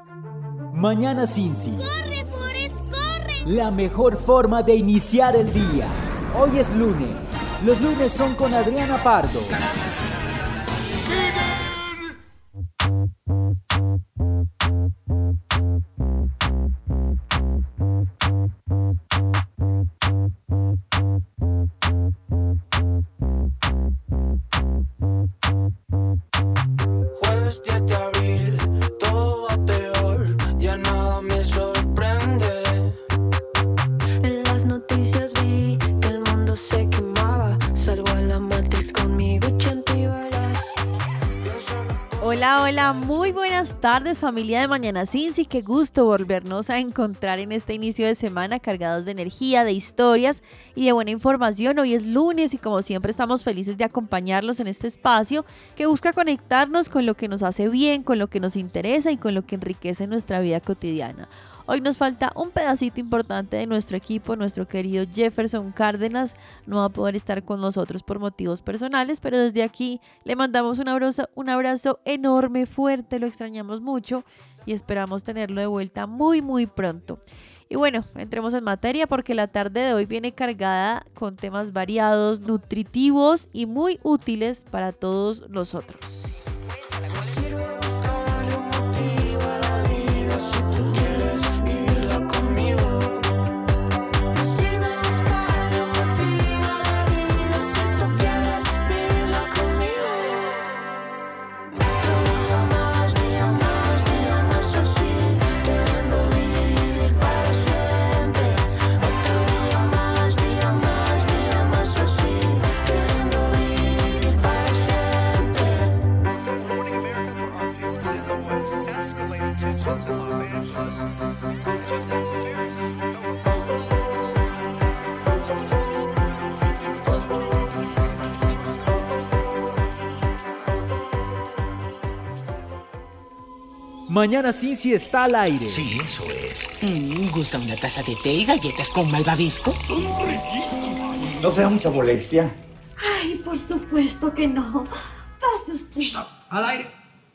Mañana Cincy. ¡Corre, Forest, corre! La mejor forma de iniciar el día. Hoy es lunes. Los lunes son con Adriana Pardo. Jueves 10 de abril, todo va peor, ya nada me sorprende. En las noticias vi que el mundo se quemaba. Salgo a la Matrix con mi Gucci antibalas. Hola, hola, muy buenas tardes familia de Mañana Cincy, qué gusto volvernos a encontrar en este inicio de semana cargados de energía, de historias y de buena información. Hoy es lunes y como siempre estamos felices de acompañarlos en este espacio que busca conectarnos con lo que nos hace bien, con lo que nos interesa y con lo que enriquece nuestra vida cotidiana. Hoy nos falta un pedacito importante de nuestro equipo, nuestro querido Jefferson Cárdenas no va a poder estar con nosotros por motivos personales, pero desde aquí le mandamos un abrazo enorme, fuerte, lo extrañamos mucho y esperamos tenerlo de vuelta muy muy pronto. Y bueno, entremos en materia porque la tarde de hoy viene cargada con temas variados, nutritivos y muy útiles para todos nosotros. Mañana Cincy está al aire. Sí, eso es. ¿Gusta una taza de té y galletas con malvavisco? Son riquísimas. No sea mucha molestia. Ay, por supuesto que no. Pase usted. Stop. Al aire.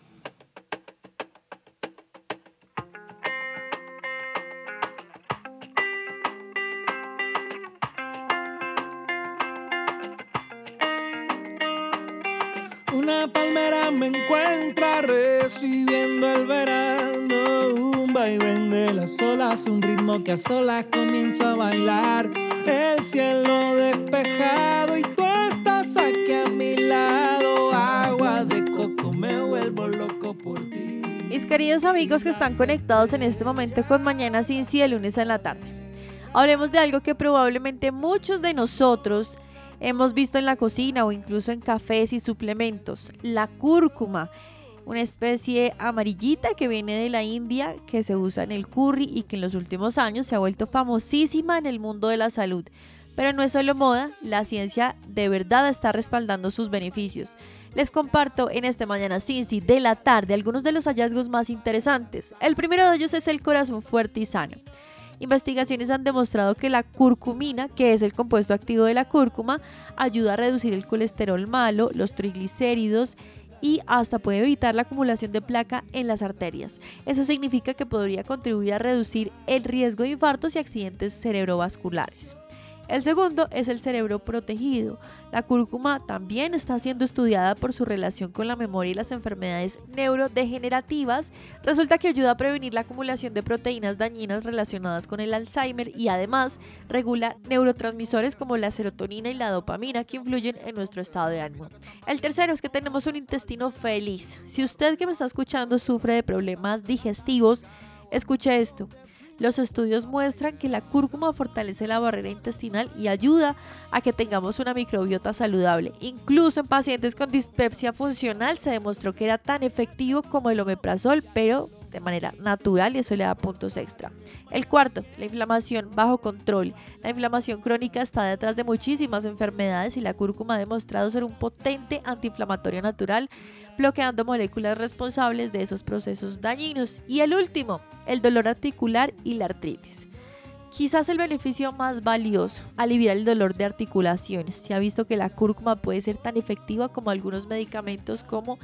Una palmera me encuentra recibiendo el verano, un vaivén de las olas, un ritmo que a solas comienzo a bailar. El cielo despejado y tú estás aquí a mi lado, agua de coco, me vuelvo loco por ti. Mis queridos amigos que están conectados en este momento con Mañana Cincy de lunes en la tarde, hablemos de algo que probablemente muchos de nosotros hemos visto en la cocina o incluso en cafés y suplementos, la cúrcuma, una especie amarillita que viene de la India, que se usa en el curry y que en los últimos años se ha vuelto famosísima en el mundo de la salud. Pero no es solo moda, la ciencia de verdad está respaldando sus beneficios. Les comparto en este Mañana Cincy de la tarde algunos de los hallazgos más interesantes. El primero de ellos es el corazón fuerte y sano. Investigaciones han demostrado que la curcumina, que es el compuesto activo de la cúrcuma, ayuda a reducir el colesterol malo, los triglicéridos y hasta puede evitar la acumulación de placa en las arterias. Eso significa que podría contribuir a reducir el riesgo de infartos y accidentes cerebrovasculares. El segundo es el cerebro protegido. La cúrcuma también está siendo estudiada por su relación con la memoria y las enfermedades neurodegenerativas. Resulta que ayuda a prevenir la acumulación de proteínas dañinas relacionadas con el Alzheimer y además regula neurotransmisores como la serotonina y la dopamina que influyen en nuestro estado de ánimo. El tercero es que tenemos un intestino feliz. Si usted que me está escuchando sufre de problemas digestivos, escuche esto. Los estudios muestran que la cúrcuma fortalece la barrera intestinal y ayuda a que tengamos una microbiota saludable. Incluso en pacientes con dispepsia funcional se demostró que era tan efectivo como el omeprazol, pero de manera natural y eso le da puntos extra. El cuarto, la inflamación bajo control. La inflamación crónica está detrás de muchísimas enfermedades y la cúrcuma ha demostrado ser un potente antiinflamatorio natural, bloqueando moléculas responsables de esos procesos dañinos. Y el último, el dolor articular y la artritis. Quizás el beneficio más valioso, aliviar el dolor de articulaciones. Se ha visto que la cúrcuma puede ser tan efectiva como algunos medicamentos como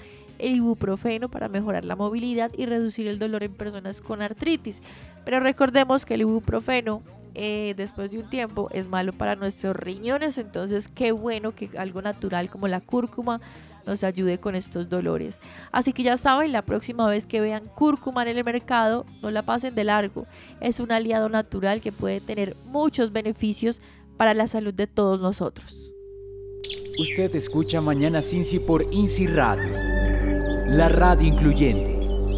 el ibuprofeno para mejorar la movilidad y reducir el dolor en personas con artritis. Pero recordemos que el ibuprofeno después de un tiempo es malo para nuestros riñones, entonces qué bueno que algo natural como la cúrcuma nos ayude con estos dolores. Así que ya saben, la próxima vez que vean cúrcuma en el mercado, no la pasen de largo. Es un aliado natural que puede tener muchos beneficios para la salud de todos nosotros. Usted escucha Mañana Cincy por INSI Radio, la radio incluyente.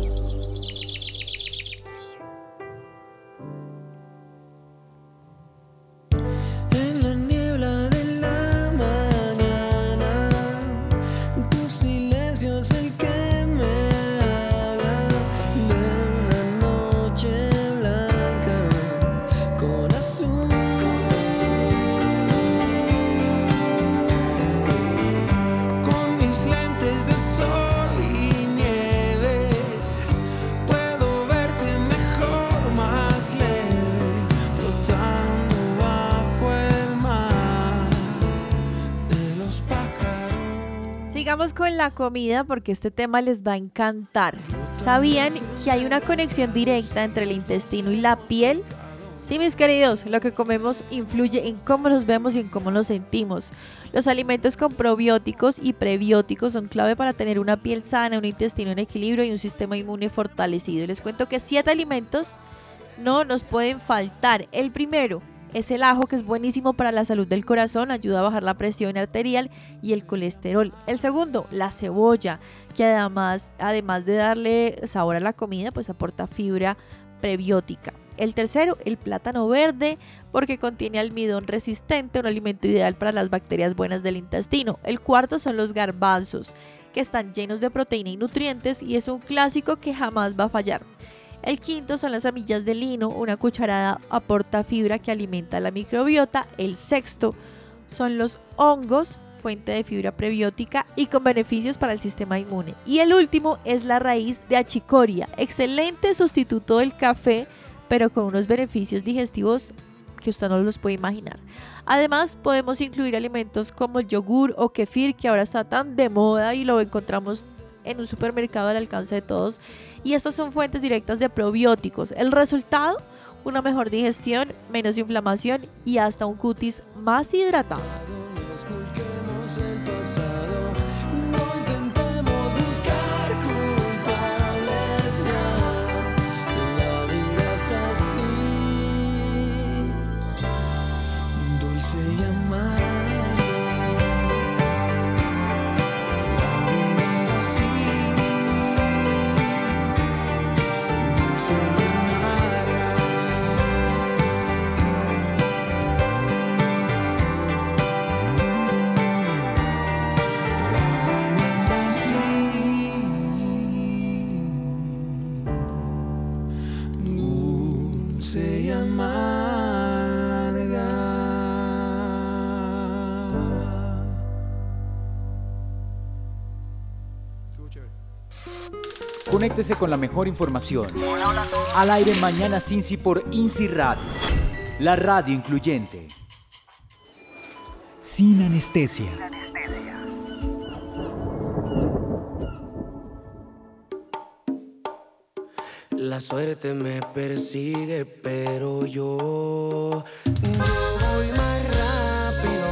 Sigamos con la comida porque este tema les va a encantar. ¿Sabían que hay una conexión directa entre el intestino y la piel? Sí, mis queridos, lo que comemos influye en cómo nos vemos y en cómo nos sentimos. Los alimentos con probióticos y prebióticos son clave para tener una piel sana, un intestino en equilibrio y un sistema inmune fortalecido. Les cuento que 7 alimentos no nos pueden faltar. El primero es el ajo, que es buenísimo para la salud del corazón, ayuda a bajar la presión arterial y el colesterol. El segundo, la cebolla, que además de darle sabor a la comida, pues aporta fibra prebiótica. El tercero, el plátano verde, porque contiene almidón resistente, un alimento ideal para las bacterias buenas del intestino. El cuarto son los garbanzos, que están llenos de proteína y nutrientes y es un clásico que jamás va a fallar. El quinto son las semillas de lino, una cucharada aporta fibra que alimenta la microbiota. El sexto son los hongos, fuente de fibra prebiótica y con beneficios para el sistema inmune. Y el último es la raíz de achicoria, excelente sustituto del café, pero con unos beneficios digestivos que usted no los puede imaginar. Además, podemos incluir alimentos como el yogur o kefir, que ahora está tan de moda y lo encontramos en un supermercado al alcance de todos. Y estas son fuentes directas de probióticos. El resultado, una mejor digestión, menos inflamación y hasta un cutis más hidratado. Conéctese con la mejor información. Al aire Mañana Cincy por INSI Radio, la radio incluyente. Sin anestesia. La suerte me persigue, pero yo voy más rápido.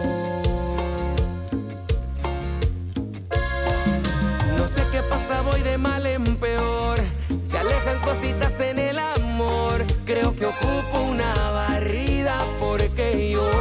No sé qué pasa, voy de mal en peor. Se alejan cositas en el amor. Creo que ocupo una barrida porque yo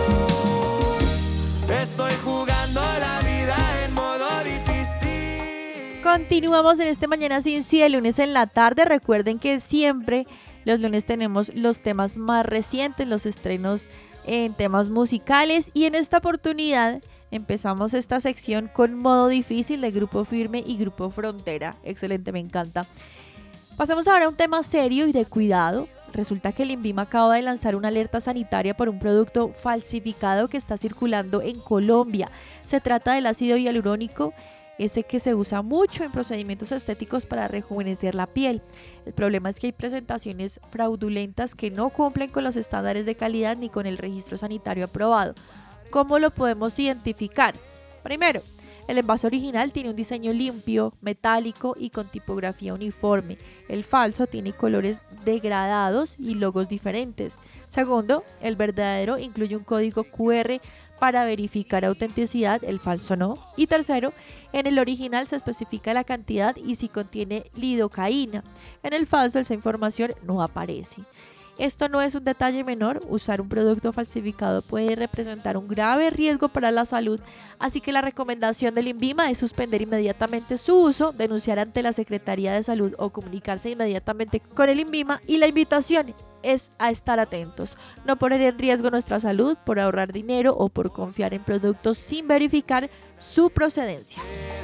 estoy jugando la vida en modo difícil. Continuamos en este Mañana Cincy de lunes en la tarde. Recuerden que siempre los lunes tenemos los temas más recientes, los estrenos en temas musicales, y en esta oportunidad empezamos esta sección con Modo Difícil de Grupo Firme y Grupo Frontera. Excelente, me encanta. Pasamos ahora a un tema serio y de cuidado. Resulta que el INVIMA acaba de lanzar una alerta sanitaria por un producto falsificado que está circulando en Colombia. Se trata del ácido hialurónico, ese que se usa mucho en procedimientos estéticos para rejuvenecer la piel. El problema es que hay presentaciones fraudulentas que no cumplen con los estándares de calidad ni con el registro sanitario aprobado. ¿Cómo lo podemos identificar? Primero, El envase original tiene un diseño limpio, metálico y con tipografía uniforme. El falso tiene colores degradados y logos diferentes. Segundo, el verdadero incluye un código QR para verificar autenticidad, el falso no. Y tercero, en el original se especifica la cantidad y si contiene lidocaína. En el falso esa información no aparece. Esto no es un detalle menor, usar un producto falsificado puede representar un grave riesgo para la salud, así que la recomendación del INVIMA es suspender inmediatamente su uso, denunciar ante la Secretaría de Salud o comunicarse inmediatamente con el INVIMA, y la invitación es a estar atentos, no poner en riesgo nuestra salud por ahorrar dinero o por confiar en productos sin verificar su procedencia.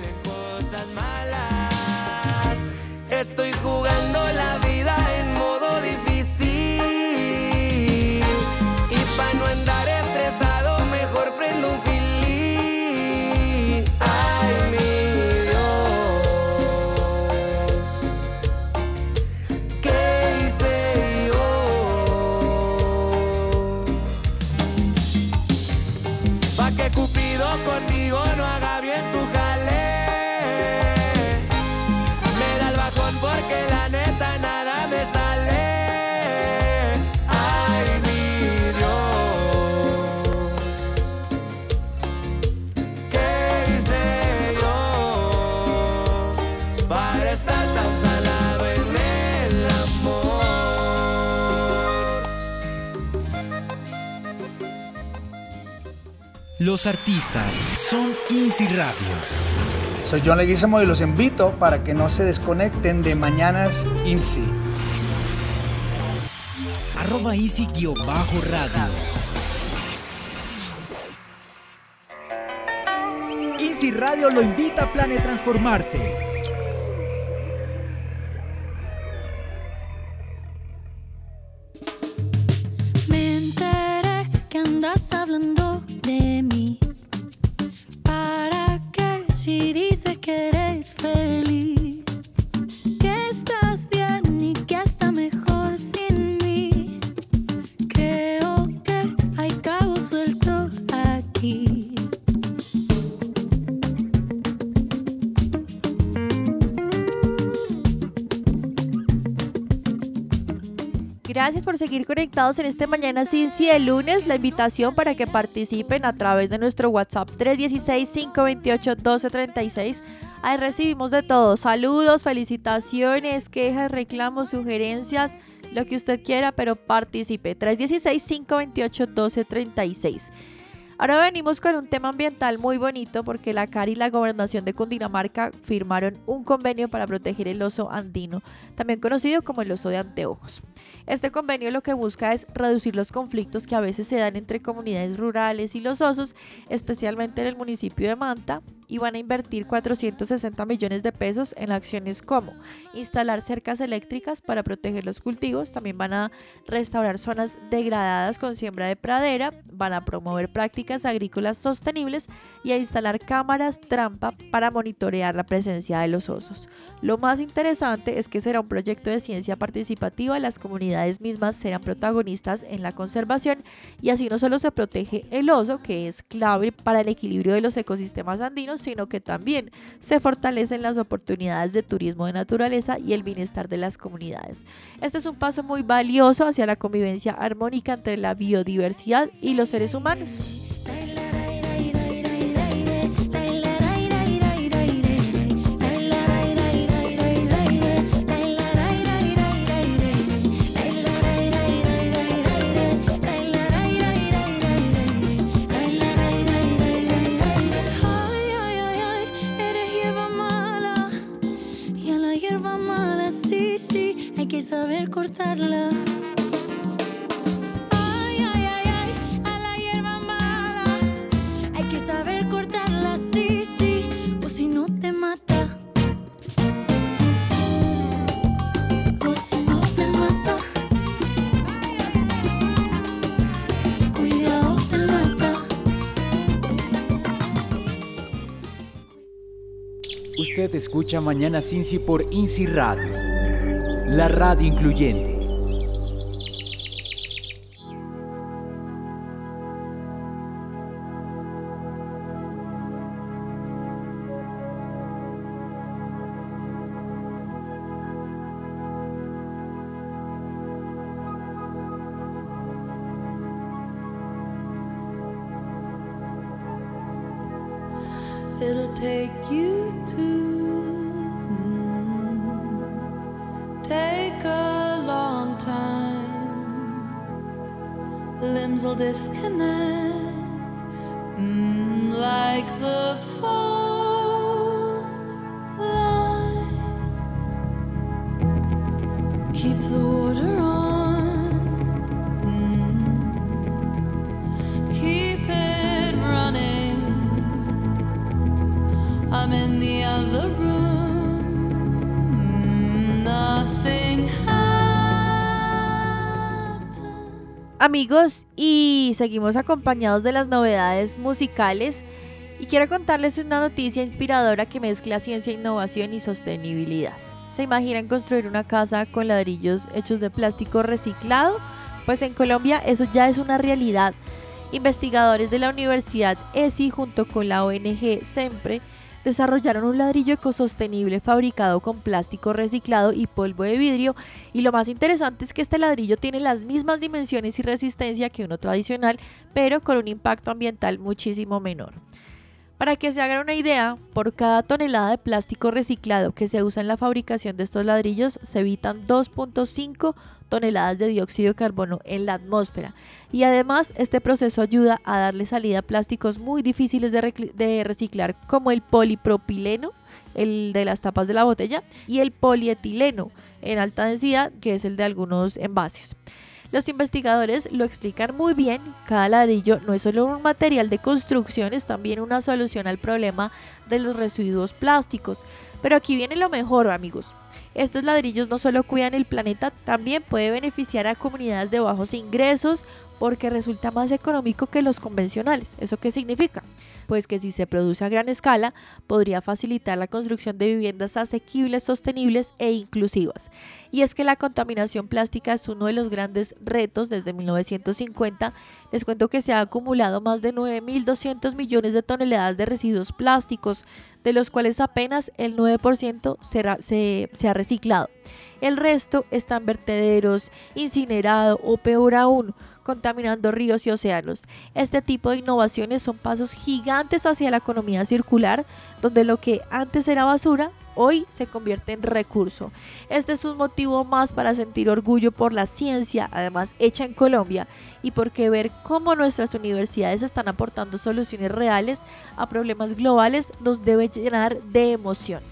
Estoy jugando la vida en modo difícil y para no andar estresado mejor prendo un filín. Ay, mi Dios, ¿qué hice yo? Pa' que Cupido conmigo no haga bien su jale. Porque la neta nada me sale. Ay, mi Dios, ¿qué hice yo para estar tan salado en el amor? Los artistas son Easy Radio. Soy John Leguizamo y los invito para que no se desconecten de Mañanas INSI. @Easy_radio. Easy Radio lo invita a planetransformarse. Me enteré que andas hablando de mí. ¿Para qué si dices que eres feliz? Que estás bien y que está mejor sin mí. Creo que hay cabo suelto aquí. Gracias por seguir conectados en este Mañana Cincy de lunes. La invitación para que participen a través de nuestro WhatsApp 316-528-1236. Ahí recibimos de todo: saludos, felicitaciones, quejas, reclamos, sugerencias, lo que usted quiera, pero participe. 316-528-1236. Ahora venimos con un tema ambiental muy bonito porque la CARI y la Gobernación de Cundinamarca firmaron un convenio para proteger el oso andino, también conocido como el oso de anteojos. Este convenio lo que busca es reducir los conflictos que a veces se dan entre comunidades rurales y los osos, especialmente en el municipio de Manta, y van a invertir 460 millones de pesos en acciones como instalar cercas eléctricas para proteger los cultivos, también van a restaurar zonas degradadas con siembra de pradera, van a promover prácticas agrícolas sostenibles y a instalar cámaras trampa para monitorear la presencia de los osos. Lo más interesante es que será un proyecto de ciencia participativa, las comunidades mismas serán protagonistas en la conservación y así no solo se protege el oso, que es clave para el equilibrio de los ecosistemas andinos, sino que también se fortalecen las oportunidades de turismo de naturaleza y el bienestar de las comunidades. Este es un paso muy valioso hacia la convivencia armónica entre la biodiversidad y los seres humanos. Hay que saber cortarla. Ay, ay, ay, ay, a la hierba mala. Hay que saber cortarla, sí, sí, o si no te mata. O si no te mata. Ay, ay, ay. Cuidado, te mata. Usted escucha Mañana Cincy por Easy Radio, la radio incluyente. it'll take you to. Take a long time, limbs will disconnect, like the phone lines. Keep the water on, keep it running. I'm in the other room, nothing Amigos, y seguimos acompañados de las novedades musicales y quiero contarles una noticia inspiradora que mezcla ciencia, innovación y sostenibilidad. ¿Se imaginan construir una casa con ladrillos hechos de plástico reciclado? Pues en Colombia eso ya es una realidad. Investigadores de la Universidad ESI junto con la ONG SEMPRE desarrollaron un ladrillo ecosostenible fabricado con plástico reciclado y polvo de vidrio, y lo más interesante es que este ladrillo tiene las mismas dimensiones y resistencia que uno tradicional, pero con un impacto ambiental muchísimo menor. Para que se hagan una idea, por cada tonelada de plástico reciclado que se usa en la fabricación de estos ladrillos, se evitan 2.5 toneladas de dióxido de carbono en la atmósfera. Y además, este proceso ayuda a darle salida a plásticos muy difíciles de reciclar, como el polipropileno, el de las tapas de la botella, y el polietileno en alta densidad, que es el de algunos envases. Los investigadores lo explican muy bien. Cada ladrillo no es solo un material de construcción, es también una solución al problema de los residuos plásticos. Pero aquí viene lo mejor, amigos. Estos ladrillos no solo cuidan el planeta, también puede beneficiar a comunidades de bajos ingresos porque resulta más económico que los convencionales. ¿Eso qué significa? Pues que si se produce a gran escala, podría facilitar la construcción de viviendas asequibles, sostenibles e inclusivas. Y es que la contaminación plástica es uno de los grandes retos desde 1950. Les cuento que se ha acumulado más de 9.200 millones de toneladas de residuos plásticos, de los cuales apenas el 9% se ha reciclado. El resto está en vertederos, incinerado o peor aún, contaminando ríos y océanos. Este tipo de innovaciones son pasos gigantes hacia la economía circular, donde lo que antes era basura, hoy se convierte en recurso. Este es un motivo más para sentir orgullo por la ciencia, además hecha en Colombia, y porque ver cómo nuestras universidades están aportando soluciones reales a problemas globales nos debe llenar de emoción.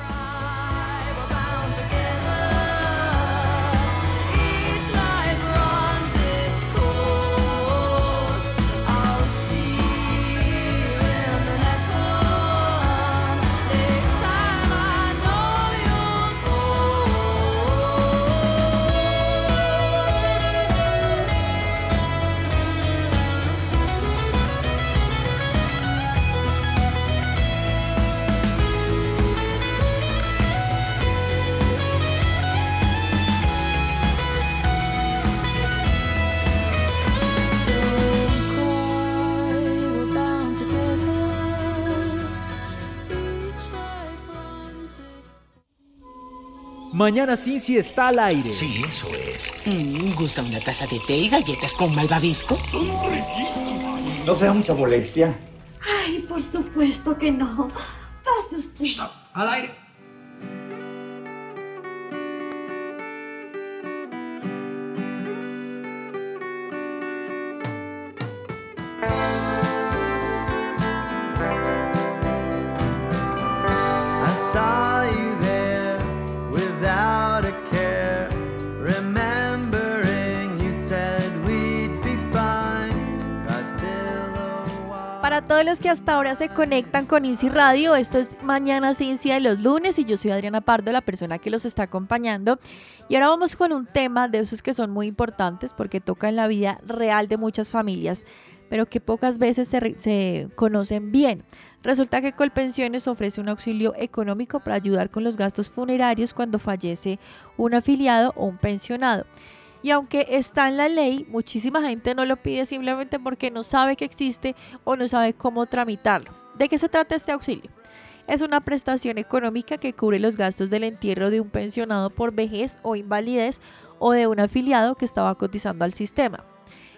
Mañana Cincy está al aire. Sí, eso es. ¿Gusta una taza de té y galletas con malvavisco? Son riquísimas. No sea mucha molestia. Ay, por supuesto que no. Pase usted. Stop. Al aire. Para todos los que hasta ahora se conectan con INSI Radio, esto es Mañana Ciencia de los lunes y yo soy Adriana Pardo, la persona que los está acompañando. Y ahora vamos con un tema de esos que son muy importantes porque tocan la vida real de muchas familias, pero que pocas veces se conocen bien. Resulta que Colpensiones ofrece un auxilio económico para ayudar con los gastos funerarios cuando fallece un afiliado o un pensionado. Y aunque está en la ley, muchísima gente no lo pide simplemente porque no sabe que existe o no sabe cómo tramitarlo. ¿De qué se trata este auxilio? Es una prestación económica que cubre los gastos del entierro de un pensionado por vejez o invalidez o de un afiliado que estaba cotizando al sistema.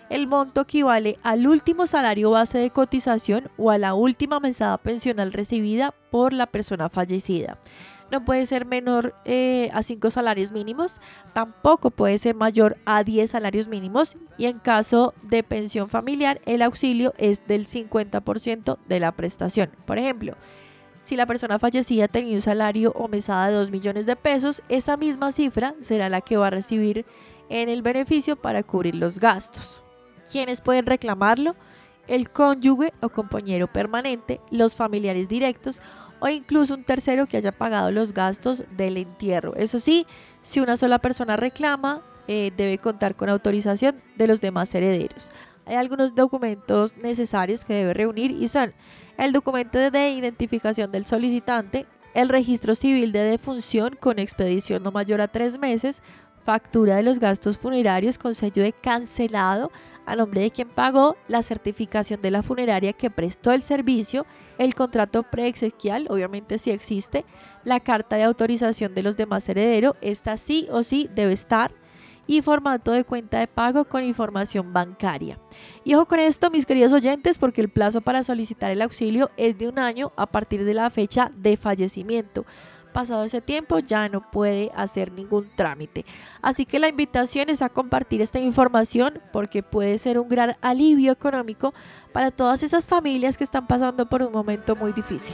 El monto equivale al último salario base de cotización o a la última mesada pensional recibida por la persona fallecida. No puede ser menor a 5 salarios mínimos, tampoco puede ser mayor a 10 salarios mínimos y en caso de pensión familiar el auxilio es del 50% de la prestación. Por ejemplo, si la persona fallecida tenía un salario o mesada de 2 millones de pesos, esa misma cifra será la que va a recibir en el beneficio para cubrir los gastos. ¿Quiénes pueden reclamarlo? El cónyuge o compañero permanente, los familiares directos o incluso un tercero que haya pagado los gastos del entierro. Eso sí, si una sola persona reclama, debe contar con autorización de los demás herederos. Hay algunos documentos necesarios que debe reunir y son el documento de identificación del solicitante, el registro civil de defunción con expedición no mayor a 3 meses, factura de los gastos funerarios con sello de cancelado a nombre de quien pagó, la certificación de la funeraria que prestó el servicio, el contrato preexequial, obviamente si existe, la carta de autorización de los demás herederos, esta sí o sí debe estar, y formato de cuenta de pago con información bancaria. Y ojo con esto, mis queridos oyentes, porque el plazo para solicitar el auxilio es de 1 año a partir de la fecha de fallecimiento. Pasado ese tiempo ya no puede hacer ningún trámite. Así que la invitación es a compartir esta información porque puede ser un gran alivio económico para todas esas familias que están pasando por un momento muy difícil.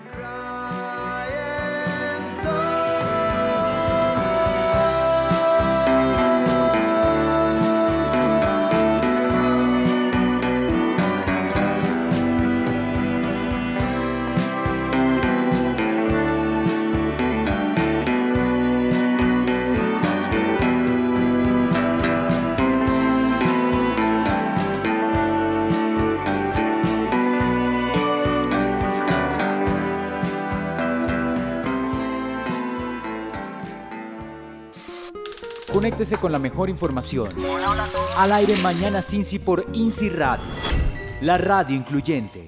Conéctese con la mejor información. Al aire Mañana Cincy por INSI Radio, la radio incluyente.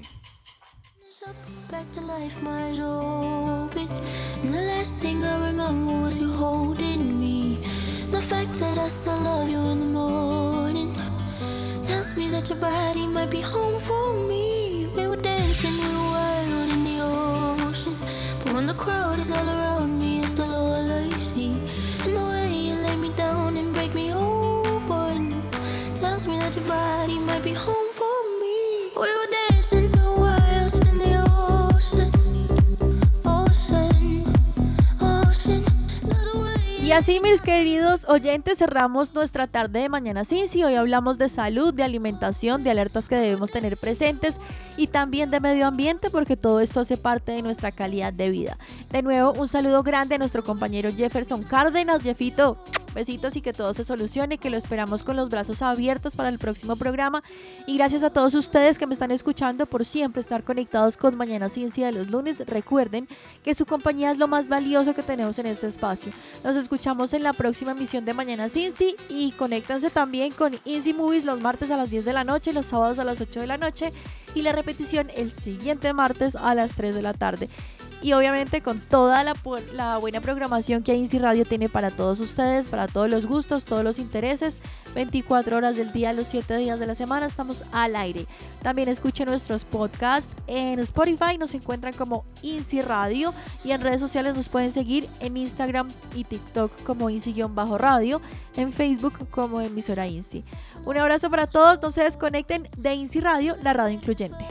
Back to life, my eyes open. And the last thing I remember was you holding me. The fact that I still love you in the morning tells me that your body might be home for me. We were dancing, we were wild in the ocean. But when the crowd is all around me, it's still all I see. And the way you lay me down and break me open tells me that your body might be home for me. We were dancing, we were wild in the ocean, ocean, ocean. Y así, mis queridos oyentes, cerramos nuestra tarde de Mañana Cincy. Hoy hablamos de salud, de alimentación, de alertas que debemos tener presentes y también de medio ambiente, porque todo esto hace parte de nuestra calidad de vida. De nuevo, un saludo grande a nuestro compañero Jefferson Cárdenas. Jeffito, besitos y que todo se solucione, que lo esperamos con los brazos abiertos para el próximo programa. Y gracias a todos ustedes que me están escuchando por siempre estar conectados con Mañana Cincy de los lunes. Recuerden que su compañía es lo más valioso que tenemos en este espacio. Nos escuchamos en la próxima emisión de Mañana Cincy y conéctense también con INSI Movies los martes a las 10 de la noche, los sábados a las 8 de la noche y la repetición el siguiente martes a las 3 de la tarde. Y obviamente con toda la buena programación que INSI Radio tiene para todos ustedes, para todos los gustos, todos los intereses, 24 horas del día, los 7 días de la semana, estamos al aire. También escuchen nuestros podcasts en Spotify, nos encuentran como INSI Radio y en redes sociales nos pueden seguir en Instagram y TikTok como INSI-radio, en Facebook como emisora INSI. Un abrazo para todos, no se desconecten de INSI Radio, la radio incluyente.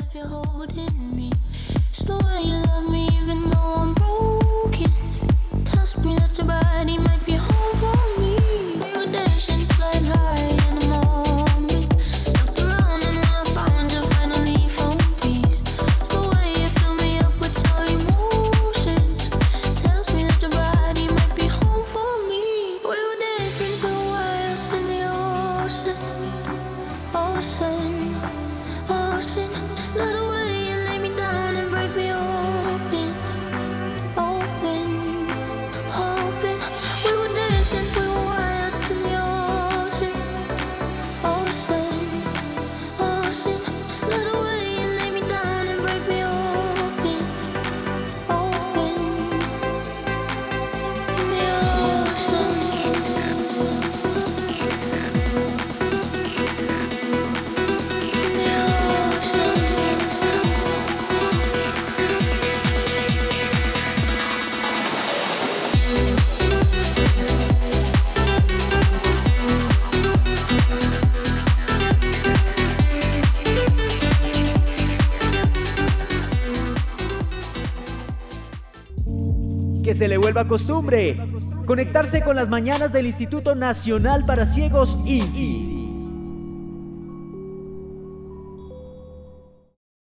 It's the way you love me even though I'm broken. Tells me that your body might be home for me. We were dancing, flying high in the moment. Looked around and when I found you, finally found peace. It's the way you fill me up with your emotions. Tells me that your body might be home for me. We were dancing, we were wild in the ocean, ocean, ocean. Little way you lay me down and break me open, open, open. We were dancing, we were wild in the ocean, ocean, ocean. Little way you lay me down and break me open, open, in the ocean. se le vuelva costumbre. Conectarse con las mañanas del Instituto Nacional para Ciegos INSI.